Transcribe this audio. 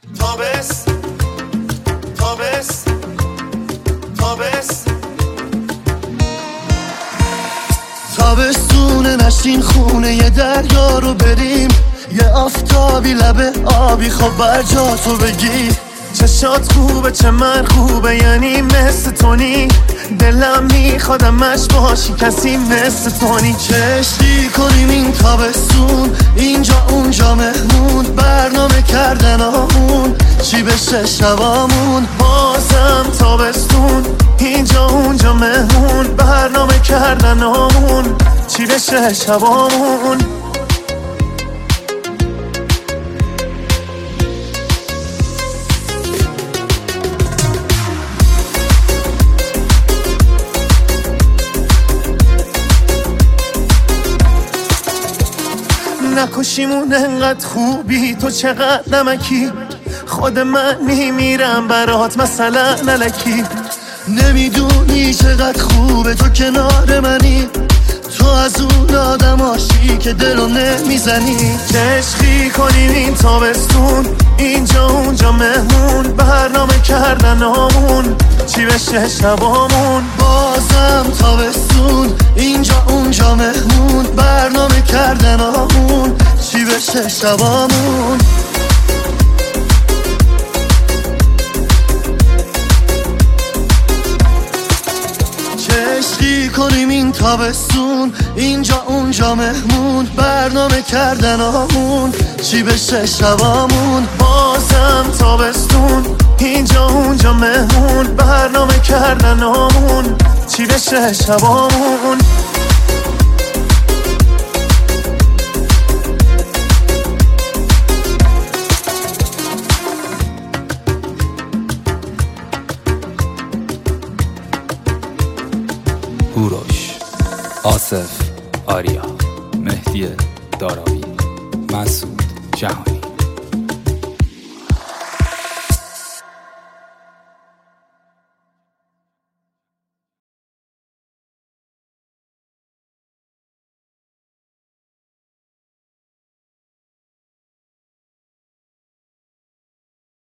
تابس تابس تابس تابستونه نشین خونه یه دریا رو بریم، یه آفتابی لبه آبی خب بر جا تو بگی. چشات خوبه چه من خوبه یعنی مثل تونی، دلم میخوادمش باشی کسی مثل تونی. چشتی کنیم این تابستون اینجا اونجا مهمون، برنامه کردن آمون چی بشه شبامون. بازم تابستون اینجا اونجا مهمون، برنامه کردن آمون چی بشه شبامون. نکشیمون انقدر خوبی تو چقدر نمکی، خود من میمیرم برات مثلا نلکی. نمیدونی چقدر خوبه تو کنار منی، تو از اون آدماشی که دلو نمیزنی. عشقی کنیم این تابستون اینجا اونجا مهمون، برنامه کردن آمون چی بشه شبامون. بازم تابستون اینجا اونجا مهمون، برنامه کردن آمون چی بشه شبامون. عشقی کنیم این تابستون اینجا اونجا مهمون، برنامه کردن آمون چی بشه شبامون. بازم تابستون اینجا اونجا مهمون، برنامه کردن آمون چی بشه شبامون. هوروش، آصف، آریا، مهدی داراوی، مسعود جهانی.